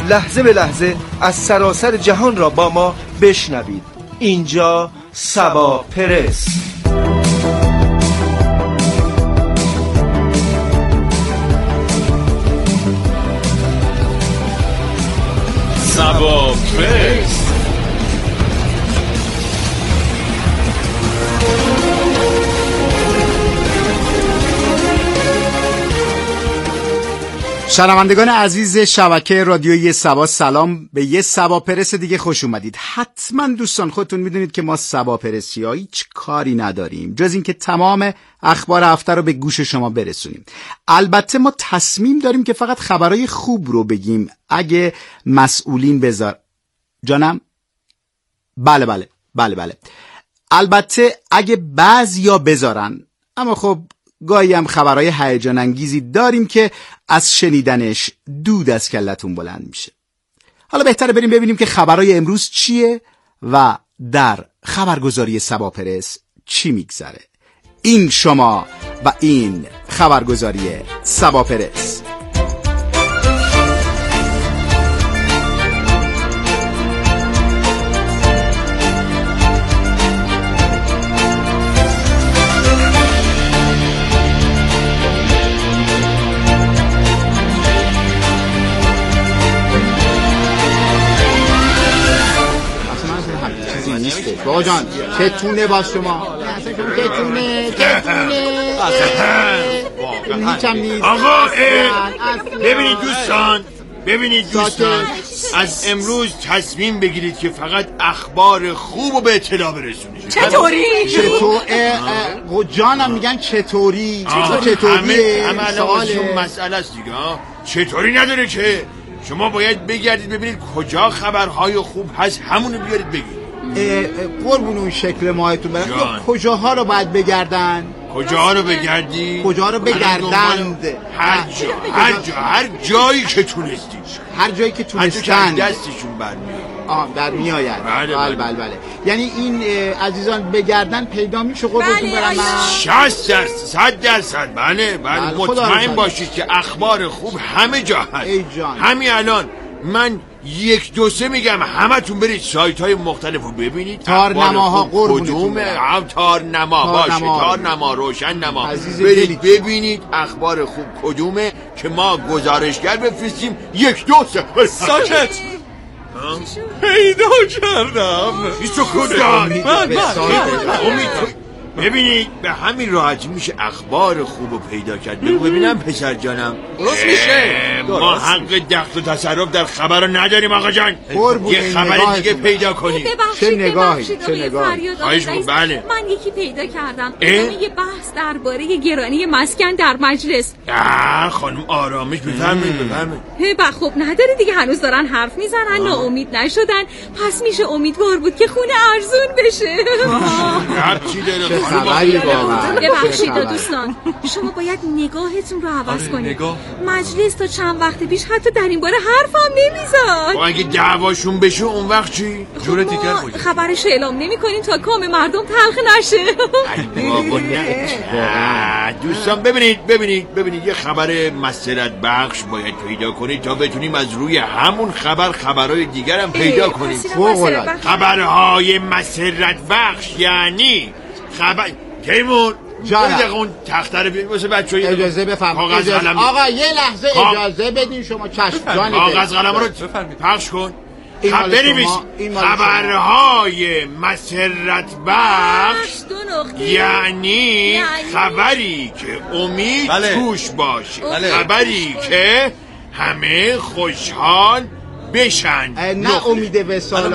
لحظه به لحظه از سراسر جهان را با ما بشنوید. اینجا سبا پرس. سبا پرس. شنوندگان عزیز شبکه رادیویی سبا، سلام. به یه سبا پرس دیگه خوش اومدید. حتما دوستان خودتون میدونید که ما سبا پرسی‌ها هیچ کاری نداریم جز این که تمام اخبار هفته رو به گوش شما برسونیم. البته ما تصمیم داریم که فقط خبرهای خوب رو بگیم اگه مسئولین بذار جانم. بله. البته اگه بعضیا بذارن، اما خب گاهی هم خبرهای هیجان انگیزی داریم که از شنیدنش دود از کلتون بلند میشه. حالا بهتره بریم ببینیم که خبرهای امروز چیه و در خبرگزاری سبا پرس چی میگذره. این شما و این خبرگزاری سبا پرس. بابا جان چتونه باز شما؟ چتونه هیچم نیست. آقا ببینید دوستان از امروز تصمیم بگیرید که فقط اخبار خوب رو به اطلاع برسونید. چطور جانم میگن چطوری؟ همه الان مسئله است دیگه. چطوری نداره که شما باید بگردید ببینید کجا خبرهای خوب هست، همونو بیارید بگید. قربون اون شکل ماهتون برم. کجاها رو باید بگردن؟ کجاها رو بگردی؟ کجاها رو بگردند؟ هر جایی که تونستی. هر جایی که تونستن دستشون در میآید. بله. یعنی این عزیزان بگردن پیدا میشه. قربونتون برم. 100%. بله مطمئن باشید که اخبار خوب همه جا هست. همین الان من 1-2 میگم همتون برید سایت های مختلف رو ببینید. تارنماها قربونتون تارنما روشننما برید ببینید اخبار خوب کدومه که ما گزارشگر بفرستیم. 1-2 ساکت. پیدا کردم. ببینید به همین راحتی میشه اخبار خوب رو پیدا کرد. ببینم پسر جانم درست میشه. ما حق دخل و تصرف در خبر رو نداریم آقا جان. یه خبر دیگه پیدا کنیم. چه نگاهی. بله من یکی پیدا کردم. یه بحث درباره گرانی مسکن در مجلس. خانم آرامش بفرمایید. خب نداره دیگه، هنوز دارن حرف میزنن، ناامید نشدن. پس میشه امیدوار بود که خونه ارزون بشه. چی داره ببخشید دوستان، شما باید نگاهتون رو عوض کنید. مجلس تا چند وقت پیش حتی در این باره حرفم نمیزد. اگه دعواشون بشه اون وقت چی؟ جور دیگر بود. خبرش اعلام نمی‌کنیم تا کام مردم تلخ نشه. دوستان ببینید یه خبر مسرت بخش باید پیدا کنید تا بتونیم از روی همون خبرهای دیگر هم پیدا کنیم. خبرهای مسرت بخش یعنی خبر تیمور اون تخته رو بیارید واسه بچه‌ها. اجازه بفرمایید آقا، یه لحظه اجازه بدین شما. چشم جان. کاغذ قلم رو پخش کن. بنویس خبرهای مسرت بخش یعنی خبری که امید توش باشه. خبری که همه خوشحال بشن. نه امید وصال.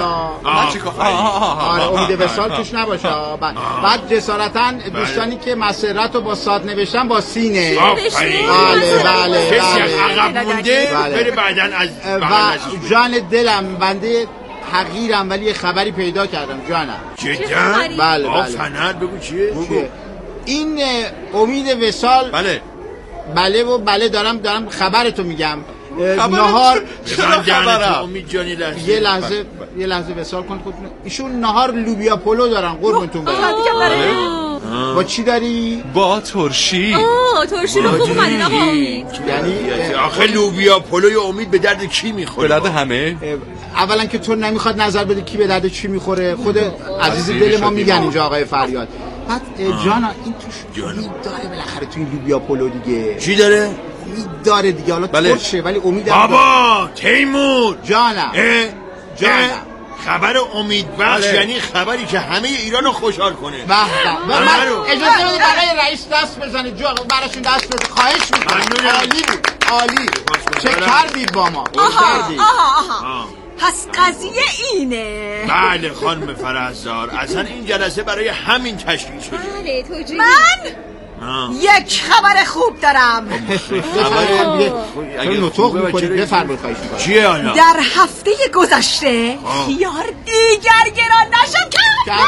امید وصال توش نباشه. بعد جسارتا دوستانی که مسرت رو با صاد نوشتن با سینه. بله. کسی عقب مونده بره بعدن از جان دلم بنده حقیرم ولی یه خبری پیدا کردم جانم. جدا؟ بله. بگو چیه؟ این امید وصال. بله دارم خبرتو میگم. نهار یه لحظه وصال کن خودتون. ایشون نهار لوبیا پلو دارن قربونتون برم. با چی داری؟ با ترشی. ترشی رو خوب اومدین آقا امید. یعنی آخه لوبیا پلوی امید به درد کی میخوره؟ به درد همه. اولا که تو نمیخواد نظر بده کی به درد چی میخوره، خود عزیز دل ما میگن اینجا آقای فریاد. بعد جانا این توش امید داره بالاخره تو این لوبیا پلو دیگه. چی داره؟ امید داره دیگه، حالا ترشه ولی امید داره. بابا تیمور جانم خبر امید بخش یعنی خبری که همه ایران رو خوشحال کنه. من اجازه بده برای رئیس دست بزنید جو براشون دست بزنید، خواهش میکنم. عالی بود، عالی. چه کردید با ما؟ پس قضیه اینه. بله خانم فرهزار، اصلا این جلسه برای همین تشکیل شده. بله توجیه. من یک خبر خوب دارم. اگه نطق میکنید بفرمایید، خواهش میکنم. چیه حالا؟ در هفته گذشته خیار دیگر گران نشد که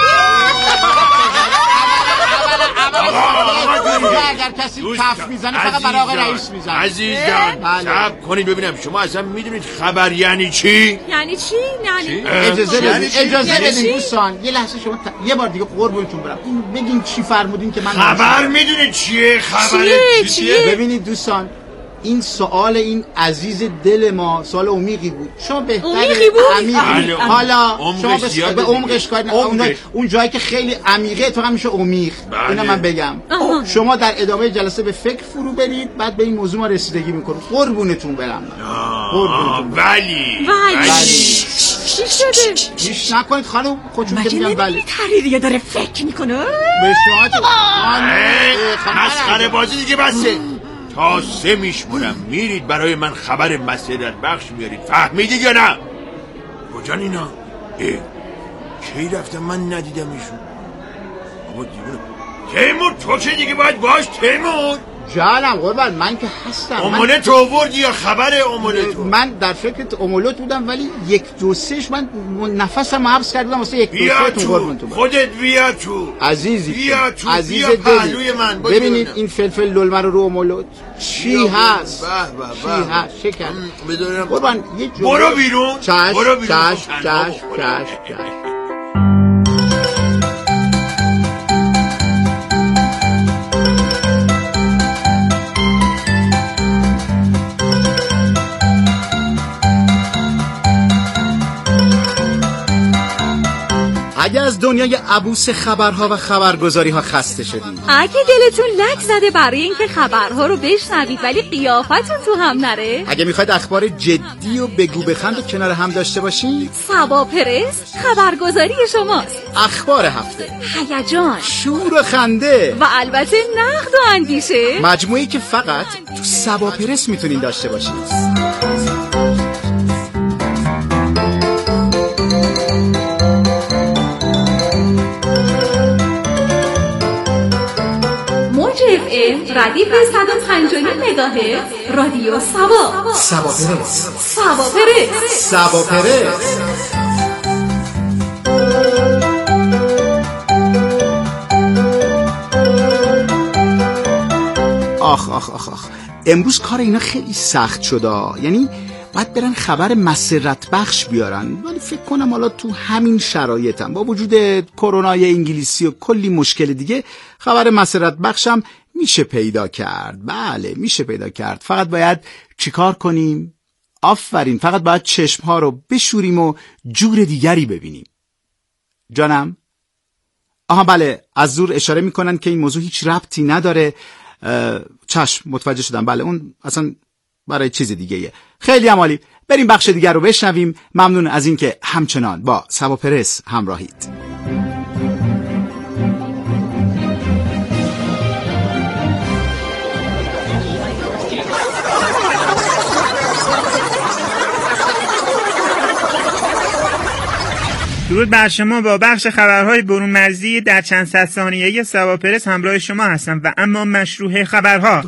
اگر کسی کف میزنه فقط برای آقای رئیس میزنه. عزیز جان صبر کنید ببینم، شما اصلا میدونید خبر یعنی چی؟ یعنی چی؟ اجازه بدین دوستان، یه لحظه شما یه بار دیگه قربونتون برم این بگین چی فرمودین که من خبر میدونید چیه؟ خبر چیه؟ ببینید دوستان، این سوال این عزیز دل ما سوال عمیقی بود. شما بهتره عمیقی حالا شما به عمقش کار اون جایی که خیلی عمیقه تو هم میشه عمیق. اینا من بگم شما در ادامه جلسه به فکر فرو برید، بعد به این موضوع ما رسیدگی میکنیم. قربونتون برم. ولی چی شده؟ هیچ نکنید خانم، خودتون که میگم. بله تحریریه داره فکر میکنه. به شما مسخره بازی دیگه بسه. تا 3 میشمونم میرید برای من خبر مسرت بخش میارید، فهمیدید یا نه؟ کجان اینا؟ کی رفتم من ندیدم ایشون؟ اما دیوونه تیمور تو که دیگه باید باش. تیمور جانم قربان من که هستم. امولت آوردی یا خبر امولت؟ من در فکر امولت بودم ولی 1 2 3 من نفسم حبس کردم واسه 1 2 3 قربونتون. خودت بیا تو عزیزی، بیا تو، عزیز بیا پهلوی من. ببینید این فلفل للمه رو امولت چی هست؟ چی هست؟ شکر بدونم قربان یه برو بیرون. برو بیرون. اگه از دنیای عبوس خبرها و خبرگزاری‌ها خسته شدید، اگه دلتون لک زده برای اینکه خبرها رو بشنوید ولی قیافتون تو هم نره، اگه میخواید اخبار جدی و بگو بخند و کنار هم داشته باشید، سبا پرس خبرگزاری شماست. اخبار هفته، هیجان، شور و خنده و البته نقد و اندیشه، مجموعی که فقط تو سبا پرس میتونین داشته باشید. ردیف 150 مگاهرتز رادیو سبا. سبا پرس. سبا پرس. سبا پرس. آخ امروز کار اینا خیلی سخت شده. یعنی باید برن خبر مسرت بخش بیارن، ولی فکر کنم حالا تو همین شرایطم با وجود کرونای انگلیسی و کلی مشکل دیگه خبر مسرت بخشم میشه پیدا کرد. بله میشه پیدا کرد. فقط باید چیکار کنیم؟ آفرین، فقط باید چشمها رو بشوریم و جور دیگری ببینیم. جانم؟ آها بله، از دور اشاره میکنن که این موضوع هیچ ربطی نداره. چشم متوجه شدم. بله اون اصلا برای چیز دیگه‌ایه. خیلی عالی. بریم بخش دیگر رو بشنویم. ممنون از اینکه همچنان با سبا پرس همراهید. درود بر شما. با بخش خبرهای برون مرزی در چند صد ثانیه‌ای سبا پرس همراه شما هستم و اما مشروع خبرها.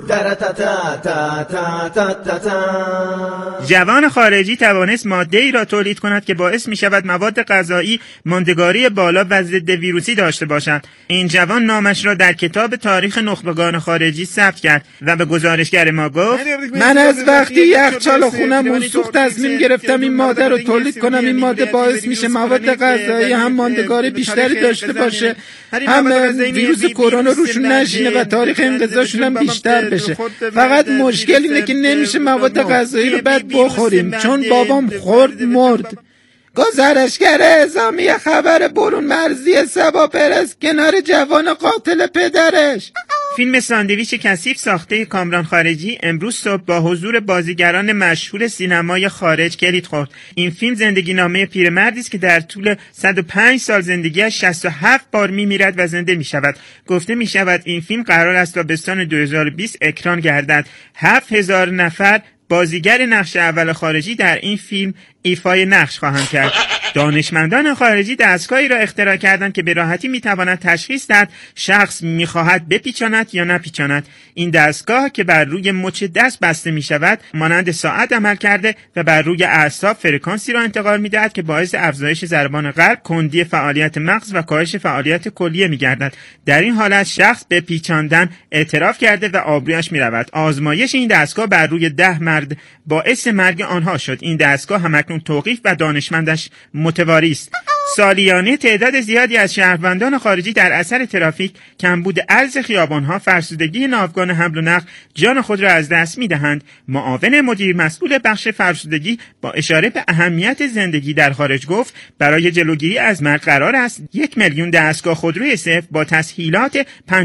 جوان خارجی توانست ماده‌ای را تولید کند که باعث می‌شود مواد غذایی ماندگاری بالا و ضد ویروسی داشته باشد. این جوان نامش را در کتاب تاریخ نخبگان خارجی ثبت کرد و به گزارشگر ما گفت: من از وقتی یخچال خونم سوخت تصمیم گرفتم این ماده رو تولید کنم. این ماده باعث میشه مواد غذایی هم ماندگاری بیشتری داشته باشه، هم ویروس کرونا روشون نشینه و تاریخ انقضاشون هم بیشتر بشه. فقط مشکل اینه که نمیشه مواد غذایی رو بعد بخوریم، چون بابام خورد مرد. گزارشگر اعزامی خبر برون مرزی سبا پرس کنار جوان قاتل پدرش. فیلم ساندویچ کثیف ساخته کامران خارجی امروز صبح با حضور بازیگران مشهور سینمای خارج کلید خورد. این فیلم زندگی نامه پیرمردی است که در طول 105 سال زندگیش 67 بار میمیرد و زنده میشود. گفته میشود این فیلم قرار است تا تابستان 2020 اکران گردد. 7000 نفر بازیگر نقش اول خارجی در این فیلم ایفای نقش خواهند کرد. دانشمندان خارجی دستگاهی را اختراع کردند که به راحتی میتواند تشخیص دهد شخص میخواهد بپیچاند یا نپیچاند. این دستگاه که بر روی مچ دست بسته میشود مانند ساعت عمل کرده و بر روی اعصاب فرکانسی را انتقال میدهد که باعث افزایش ضربان قلب، کندی فعالیت مغز و کاهش فعالیت کلیه میگردد. در این حالت شخص به پیچاندن اعتراف کرده و آبرویش میرود. آزمایش این دستگاه بر روی 10 مرد باعث مرگ آنها شد. این دستگاه همکنون توقیف و دانشمندش متواری است. سالیانه تعداد زیادی از شهروندان خارجی در اثر ترافیک، کمبود عرض خیابان‌ها، فرسودگی ناوگان حمل و نقل جان خود را از دست می‌دهند. معاون مدیر مسئول بخش فرسودگی با اشاره به اهمیت زندگی در خارج گفت برای جلوگیری از مرگ قرار است 1 میلیون دستگاه خودروی صفر با تسهیلات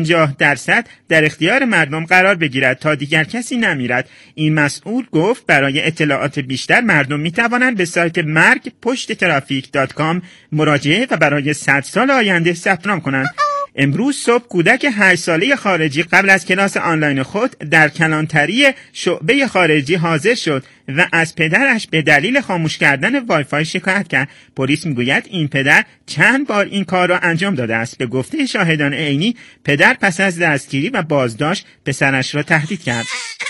50% در اختیار مردم قرار بگیرد تا دیگر کسی نمیرد. این مسئول گفت برای اطلاعات بیشتر مردم می‌توانند به سایت مرگ پشت ترافیک.com مراجعه و برای 100 سال آینده ثبت نام کنند. امروز صبح کودک 8 ساله خارجی قبل از کلاس آنلاین خود در کلانتری شعبه خارجی حاضر شد و از پدرش به دلیل خاموش کردن وای فای شکایت کرد. پلیس میگوید این پدر چند بار این کار را انجام داده است. به گفته شاهدان عینی پدر پس از دستگیری و بازداشت پسرش را تهدید کرد.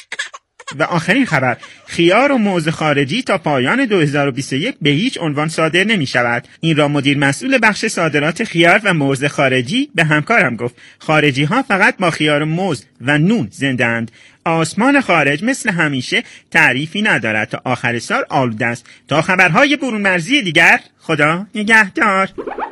و آخرین خبر، خیار و موز خارجی تا پایان 2021 به هیچ عنوان صادر نمی شود. این را مدیر مسئول بخش صادرات خیار و موز خارجی به همکارم گفت. خارجی ها فقط با خیار و موز و نون زنده اند. آسمان خارج مثل همیشه تعریفی ندارد. تا آخر سال آلوده است. تا خبرهای برون مرزی دیگر، خدا نگهدار.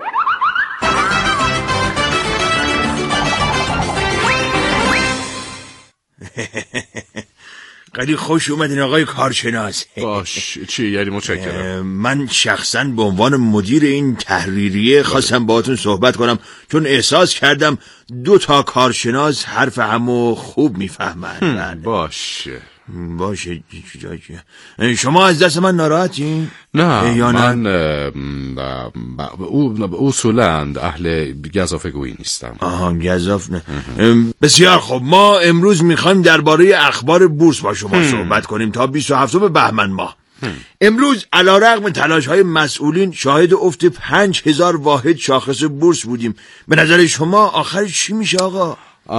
خیلی خوش اومدین آقای کارشناس. باش چی یعنی؟ متشکرم. من شخصا به عنوان مدیر این تحریریه خواستم باهاتون صحبت کنم، چون احساس کردم 2 تا کارشناس حرف همو خوب میفهمن. باشه شما از دست من ناراحتی؟ نه یا من اصولاً اهل گزافه گویی نیستم. گزاف نه. بسیار خوب، ما امروز میخوایم درباره اخبار بورس با شما صحبت کنیم تا 27 بهمن ماه. امروز علیرغم تلاش‌های مسئولین شاهد افت 5000 واحد شاخص بورس بودیم. به نظر شما آخرش چی میشه آقا؟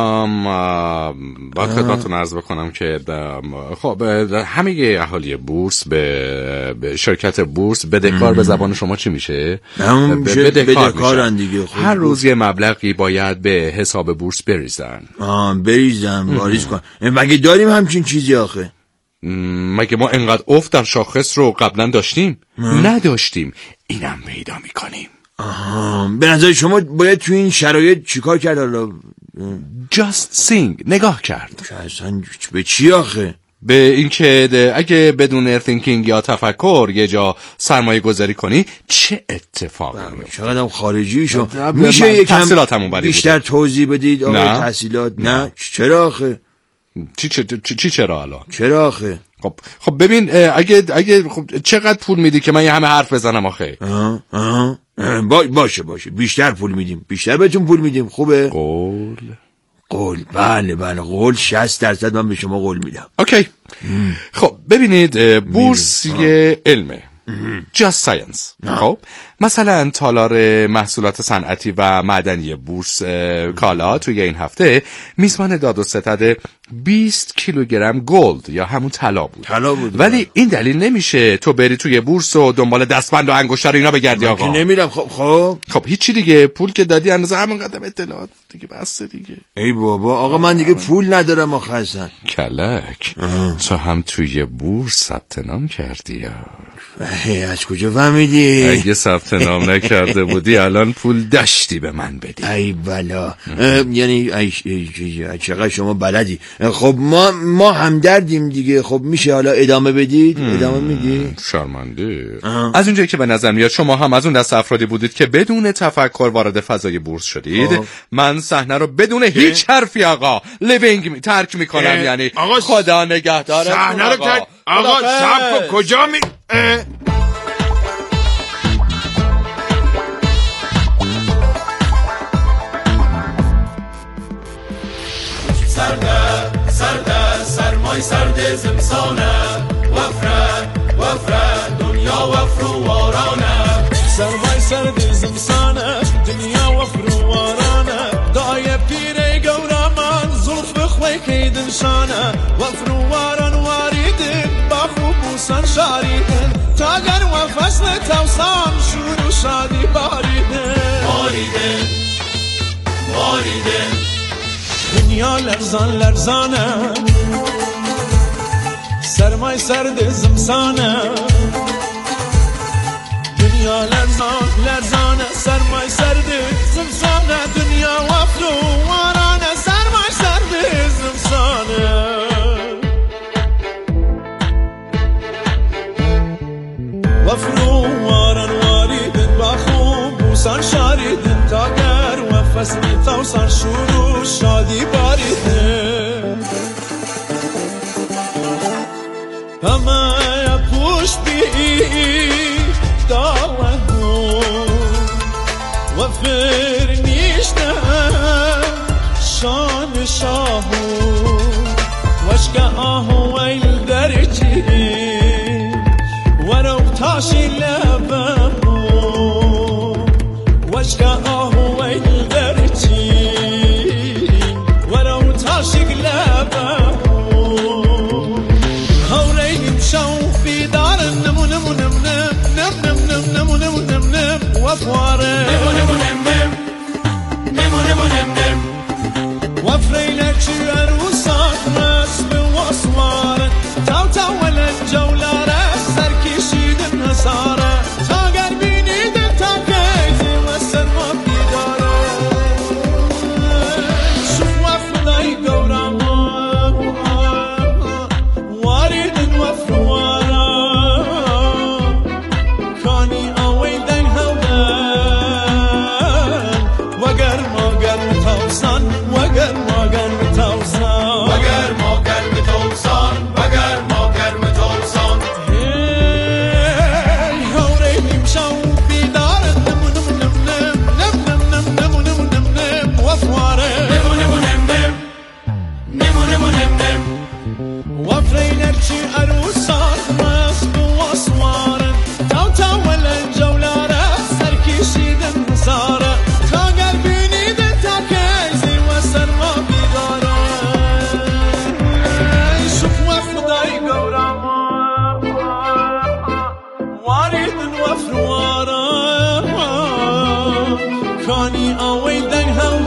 باید خدمتتون عرض بکنم که خب همه اهالی بورس به شرکت بورس بدهکار به زبان شما چی میشه؟ بدهکارن دیگه. هر روز یه مبلغی باید به حساب بورس بریزن. واریز کن. مگه داریم همچین چیزی آخه؟ مگه ما انقدر افت در شاخص رو قبلا داشتیم؟ نداشتیم. اینم پیدا میکنیم. به نظر شما باید تو این شرایط چیکار کرد حالا؟ just think، نگاه کرد. اصلا به چی آخه؟ به اینکه اگه بدون thinking یا تفکر یه جا سرمایه گذاری کنی چه اتفاقی میفته؟ چقدرم خارجی شو. میشه یکم بیشتر توضیح بدید آقای تحصیلات؟ نه چرا آخه؟ چی چرا الان؟ چرا آخه؟ خب ببین اگه خب چقدر پول میدی که من یه همه حرف بزنم آخه؟ باشه بیشتر پول میدیم، بیشتر بهتون پول میدیم. خوبه؟ قول بله قول 60% من به شما قول میدم. اوکی. خب ببینید بورس یه علمه. Just Science. خب مثلا تالار محصولات صنعتی و معدنی بورس کالا توی این هفته میزبان داد و ستد 20 کیلوگرم گلد یا همون طلا بود. ولی این دلیل نمیشه تو بری توی بورس و دنبال دستبند و انگشتر اینا بگردی آقا. من نمیرم. خب هیچی دیگه، پول که دادی اندازه همون قدم اطلاعات دیگه، بس دیگه. ای بابا آقا من دیگه پول ندارم آخه اصلا. کلک تو هم توی بورس ثبت نام کردی یا؟ از کجا فهمیدی؟ اگه ثبت نام نکرده بودی الان پول داشتی به من بدی. ای بلا. یعنی چقدر شما بلدی. خب ما همدردیم دیگه. خب میشه حالا ادامه بدید؟ ادامه میدی؟ شرمنده. از اونجایی که به نظر میاد شما هم از اون دست افرادی بودید که بدون تفکر وارد فضای بورس شدید. من صحنه رو بدون هیچ حرفی آقا ترک میکنم. یعنی خدا نگهدار. صحنه رو آقا صبر کن. کجا می سرمای سرد زمستانه وفره دنیا وفر و وارانه سرمای سرد زمستانه دنیا وفر و وارانه دای پیره گورا من زلف بخوی کیدن شانه وفر و واران واریدن با خوب بوسن شاریدن تاگر و فصل توسان شور و شادی باریدن دنیا لرزانه سرمای سرد زمستانه دنیا لرزانه سرمای سرد زمستانه دنیا وفر و وارانه سرمای سرد زمستانه وفر و واران واریدن با خوب بوسان شاریدن تاگر و فصلی توسان شروع شادی باریدن همه پوش بی داوه و فرنیشته شان شاهو وشکه آهو ویل درچی ورو تاشی لبمو وشکه آهو ویل درچی ورو تاشی لبمو هوریم شو بیدارن نمو نمو نم نم نم نم نم نمو نمو نم نم وفواره نمو نمو نم نم نمو نمو نم نم وفرينا تشير وصاك ناس بوصوارن تاو تاو ولا الجولارة سركي شيد النصارى تاقر بيني دتاكيزي وسر ما بيدارة شوف وفضاي قوراما وارد وفروارا كاني اويل دين هودان وقر ما قر توصان وقر ما قر توصان وقر ما قر توصان وقر ما قر توصان هوري نمشو بدار نم نم نم نم نم نم نم نم نم نم وفواره نم نم نم نم نم نم نم وفرينا تشي عروسات راس بوصوارن تاو تاو ولا الجولارة سركي شيد النصارى تاقر بيني دتاكيزي وسر ما بيدارة شوف وفضاي قوراما وارد وفروارا كاني اويل دن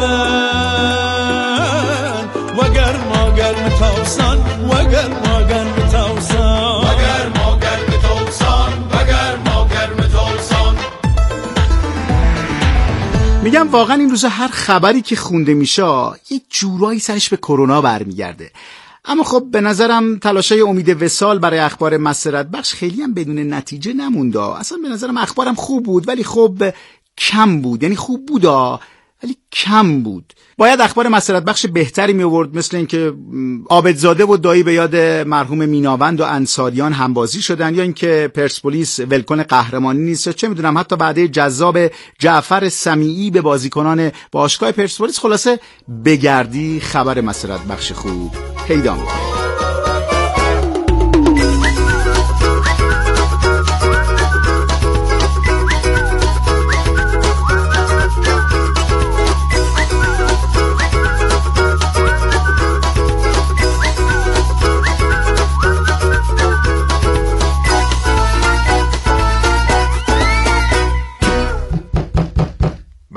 هودان وقر ما قر متوصان وقر ما قر متوصان وقر ما قر متوصان وقر ما قر متوصان. میگم واقعا این روزا هر خبری که خونده میشه یه جورایی سرش به کرونا برمیگرده. اما خب به نظرم تلاشای امید وصال برای اخبار مسرت بخش خیلی هم بدون نتیجه نمونده. اصلا به نظرم اخبارم خوب بود ولی خب کم بود. یعنی خوب بودا ولی کم بود. باید اخبار مسرت بخش بهتری می آورد، مثل اینکه عابدزاده و دایی به یاد مرحوم میناوند و انصاریان همبازی شدن، یا اینکه پرسپولیس ولکن قهرمانی نیست، یا چه میدونم حتی بعد جذاب جعفر سمیعی به بازیکنان باشگاه پرسپولیس. خلاصه بگردی خبر مسرت بخش خوب پیدا می‌کنی.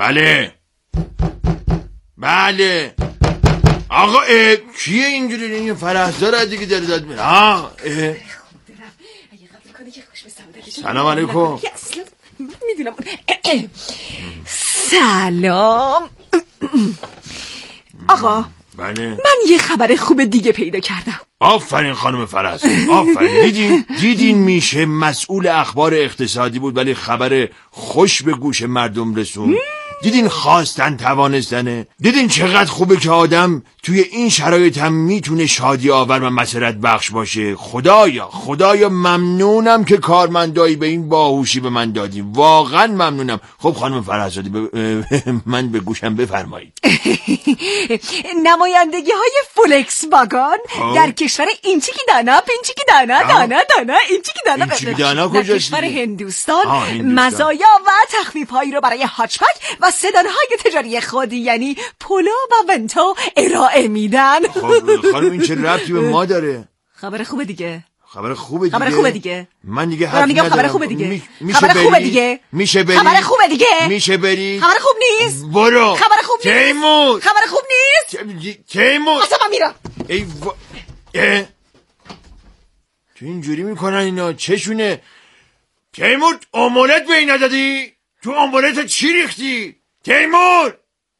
بله آقا کیه اینجوری؟ این فرهزار دیگه داره داد میره. سلام علیکم. میدونم. سلام آقا. بله من یه خبر خوب دیگه پیدا کردم. آفرین خانم فرز، آفرین. دیدین میشه مسئول اخبار اقتصادی بود ولی خبر خوش به گوش مردم رسون. دیدین خواستن توانستنه. دیدین چقدر خوبه که آدم توی این شرایط هم میتونه شادی آور و مسرت بخش باشه. خدایا ممنونم که کارمندایی به این باهوشی به من دادیم. واقعا ممنونم. خب خانم فرزادی من به گوشم بفرمایید. نمایندگی های فولکس واگن در کشور اینچیکی دانا پینچیکی دانا اینچیکی دانا کجاست؟ در کشور هندوستان مزایا و تخفیف هایی رو برای هاچپک و سدانهای تجاری خودی یعنی پولو و ونتو ارائه میدن. خب خانم این چه ربطی به ما داره؟ خبر خوبه دیگه. خبر خوبه دیگه. من دیگه حرف ندارم. خبر خوبه دیگه. خبر خوبه دیگه. میشه بری. خبر خوبه دیگه. میشه بری. خبر خوب نیست. برو. خبر خوب نیست. تیمور. خبر خوب نیست. تیمور. اصلا من میرم. تو اینجوری میکنن اینا چشونه؟ تیمور امولت به این ندادی؟ تو امولت چی ریختی؟ تیمور.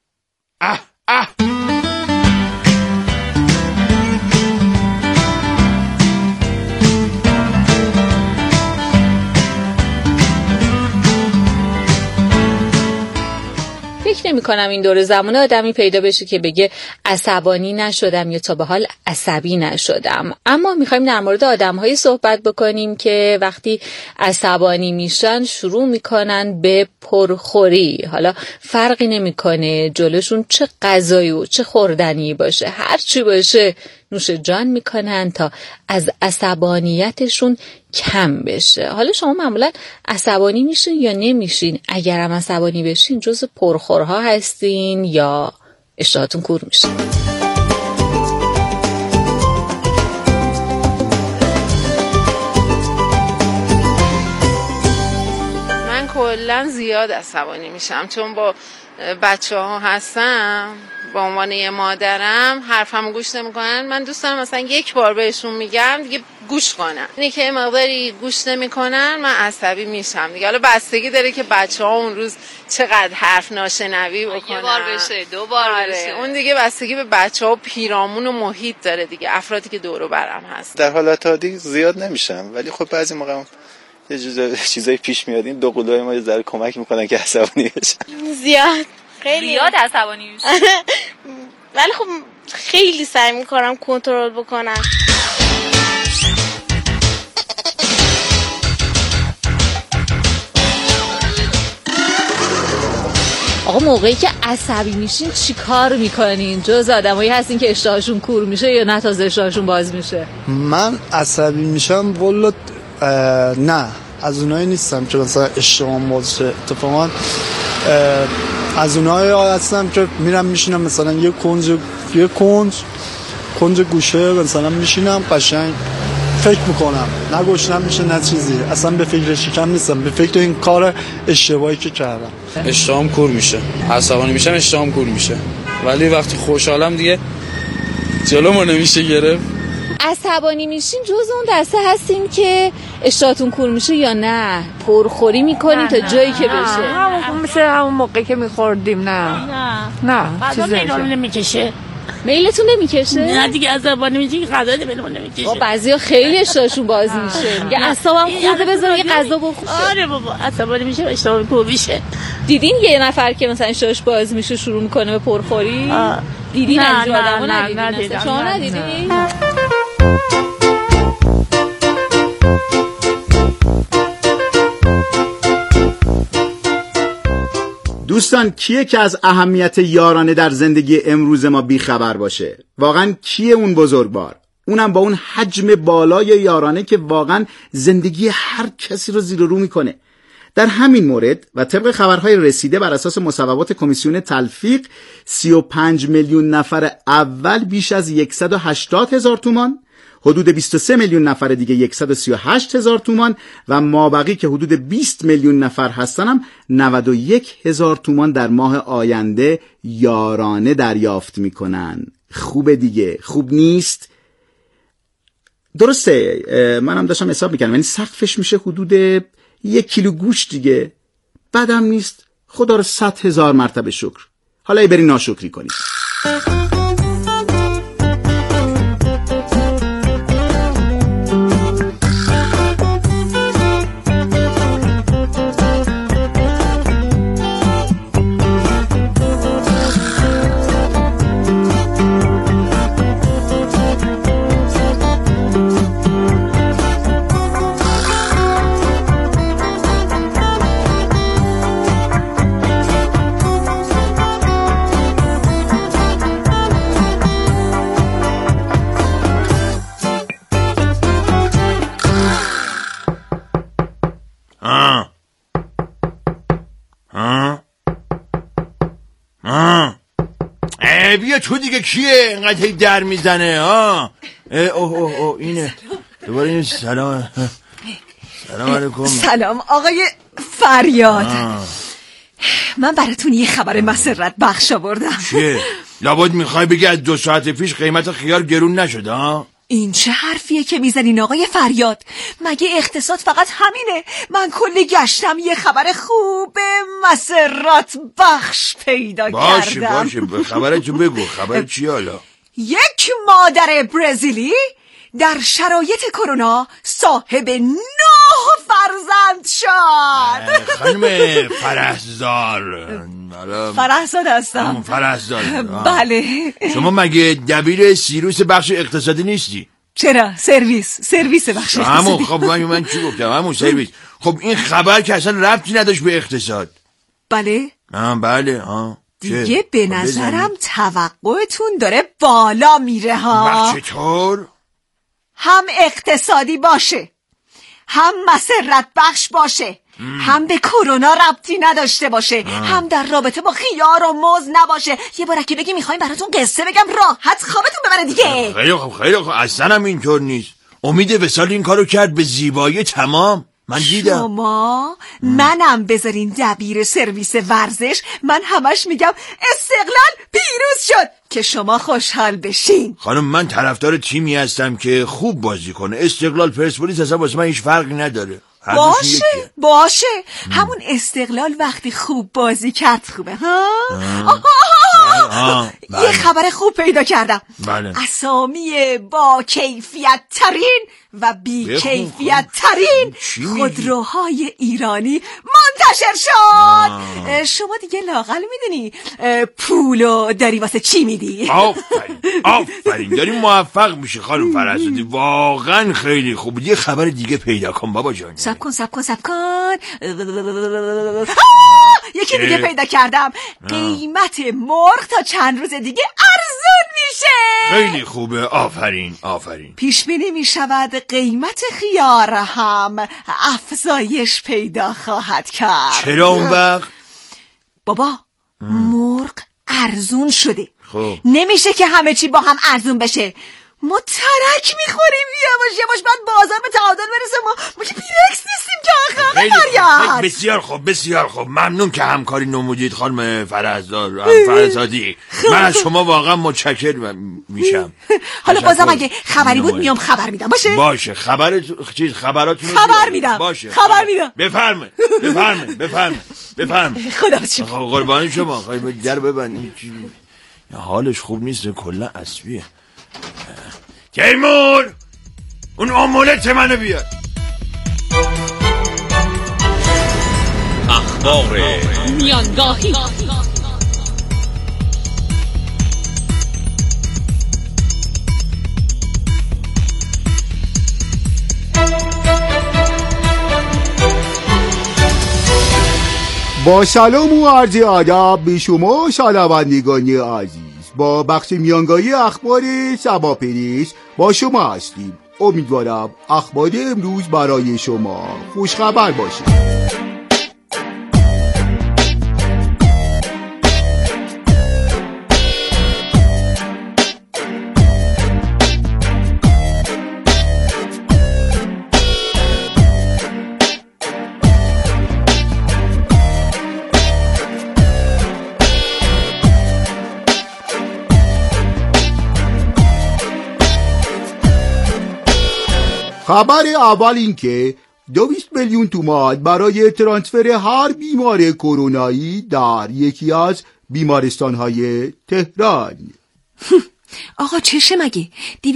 فکر نمی کنم این دور زمان آدمی پیدا بشه که بگه عصبانی نشدم یا تا به حال عصبی نشدم. اما میخوایم در مورد آدم‌هایی صحبت بکنیم که وقتی عصبانی میشن شروع میکنن به پرخوری. حالا فرقی نمیکنه جلوشون چه غذایی و چه خوردنی باشه، هر چی باشه نوش جان میکنن تا از عصبانیتشون کم بشه. حالا شما معمولا عصبانی میشین یا نمیشین؟ اگرم عصبانی بشین جز پرخورها هستین یا اشتهاتون کور میشه؟ من کلا زیاد عصبانی میشم چون با بچه ها هستم. با عنوان یه مادرم حرفمو گوش نمیکنن. من دوست دارم مثلا یک بار بهشون میگم دیگه گوش کنن. اینه که مقداری گوش نمیکنن من عصبی میشم دیگه. حالا بستگی داره که بچه‌ها اون روز چقدر حرف ناشنوی بکنن. یه بار بشه، دو بار بشه. اون دیگه بستگی به بچه‌ها و پیرامون و محیط داره دیگه، افرادی که دور و برم هست. در حالت عادی زیاد نمیشم ولی خب بعضی موقع یه چیزایی پیش میاد. این دو قلوهای ما یه ذره کمک میکنن که عصبانی بشن. خیلی زیاد عصبانی میشه. ولی خب خیلی سعی میکنم کنترل بکنم. آقا موقعی که عصبی میشین چی کار میکنین؟ جز آدمایی هستین که اشتهاشون کور میشه یا نه تازه اشتهاشون باز میشه؟ من عصبی میشم والله نه، از اونایی نیستم که مثلا اشتهام باز شه. اتفاقا از اونایی هستم که میرم میشینم مثلا یه کنج گوشه مثلا میشینم قشنگ فکر میکنم، نه گشنم میشه نه چیزی، اصلا به فکر شکم نیستم، به فکر این کار اشتباهی که کردم. اشتهام کور میشه، عصبانی میشم اشتهام کور میشه، ولی وقتی خوشحالم دیگه جلومو نمیشه گرفت. عصبانی میشین جز اون دسته هستین که اشتهاتون کور میشه یا نه پرخوری میکنین تا جایی که بشه؟ همون مثل همون موقعی که میخوردیم. نه چیزی نمیکشه. میلتون نمیکشه؟ نه دیگه عصبانی میشین غذا میلمون نمیکشه. بعضیا خیلی اشتهاشون باز میشه، میگه اعصابم خورده بذار یه غذا بخورم. آره بابا عصبانی میشه اشتهام کور میشه. دیدین یه نفر که مثلا اشتهاش باز میشه شروع میکنه به پرخوری؟ دیدین از این آدمو ندیدین؟ شما ندیدین؟ دوستان کیه که از اهمیت یارانه در زندگی امروز ما بیخبر باشه؟ واقعا کیه اون بزرگوار؟ اونم با اون حجم بالای یارانه که واقعا زندگی هر کسی رو زیر و رو میکنه. در همین مورد و طبق خبرهای رسیده بر اساس مصوبات کمیسیون تلفیق 35 میلیون نفر اول بیش از 180,000 تومان، حدود 23 میلیون نفر دیگه 138,000 تومان و مابقی که حدود 20 میلیون نفر هستنم 91,000 تومان در ماه آینده یارانه دریافت میکنن. خوبه دیگه، خوب نیست؟ درسته، منم داشتم حساب میکنم، یعنی سقفش میشه حدود 1 کیلو گوشت دیگه. بدم نیست، خدا رو 100,000 مرتبه شکر. حالا بری ناشکری کنی. بیا تو دیگه، کیه اینقدر در میزنه؟ اوه اینه دوباره این. سلام علیکم. سلام آقای فریاد. من براتون یه خبر مسرت بخش آوردم. چیه؟ لابد میخوای بگی از 2 ساعت پیش قیمت خیار گرون نشده؟ این چه حرفیه که میزنین آقای فریاد؟ مگه اقتصاد فقط همینه؟ من کلی گشتم یه خبر خوب مسرت بخش پیدا کردم. باشه خبرتو بگو. خبر چی حالا؟ یک مادر برزیلی در شرایط کرونا صاحب 9 فرزند شد. خانم فرحزاد فرحزاد هستم. فرحزاد بله. شما مگه دبیر سیروس بخش اقتصادی نیستی؟ چرا؟ سرویس بخش اقتصادی. همون. خب من چی گفتم؟ همون سرویس. خب این خبر که اصلا ربطی نداشت به اقتصاد. بله. بله. دیگه به نظرم توقعتون داره بالا میره ها. چطور؟ هم اقتصادی باشه، هم مسرت بخش باشه، هم به کرونا ربطی نداشته باشه، هم در رابطه با خیار و موز نباشه. یه بارکی بگی میخوایم براتون قصه بگم راحت خوابتون ببره دیگه. خیلی خوب. اصلا هم اینطور نیست. امید وصال این کارو کرد به زیبایی تمام. من دیدم. شما منم بذارین دبیر سرویس ورزش، من همش میگم استقلال پیروز شد که شما خوشحال بشین. خانم من طرفدار تیمی هستم که خوب بازی کنه. استقلال پرسپولیس اصلا واسه من هیچ فرقی نداره. باشه. همون استقلال وقتی خوب بازی کرد خوبه یه خبر خوب پیدا کردم. اسامی با کیفیت ترین و بی کیفیت ترین خودروهای ایرانی منتشر شد. شما دیگه لااقل میدونی پولو داری واسه چی میدی. آفرین داری موفق میشه خانم فرحزادی. واقعا خیلی خوب. یه خبر دیگه پیدا کن بابا جان. سب کن. یکی دیگه پیدا کردم. قیمت مرغ تا چند روز دیگه ارزون میشه. خیلی خوبه. آفرین. پیش بینی میشود قیمت خیار هم افزایش پیدا خواهد کرد. چرا اون وقت؟ بابا مرغ ارزون شده. نمیشه که همه چی با هم ارزون بشه. ما ترک میخوریم یواش بعد بازار به تعادل برسه. ما که پیرکس نیستیم که آخه. بسیار خوب. ممنون که همکاری نمودید خانم فرحزادی. من از شما واقعا متشکر میشم. حالا بازم اگه خبری بود میام خبر میدم. باشه خبراتون خبر میدم. بفرمایید. خدا شکر. قربان شما. در ببند. حالش خوب نیست کلا عصبیه. تیمور اون آمولت منو بیار. اخبار میانگاهی. با سلام و عرض ادب به شما شنوندگان عزیز. با بخش میانگاهی اخبار سبا پریس با شما هستیم. امیدوارم اخبار امروز برای شما خوشخبر باشه. خبر اول این که 200 میلیون تومان برای ترانسفر هر بیمار کرونایی در یکی از بیمارستان‌های تهران. آقا چشه مگه؟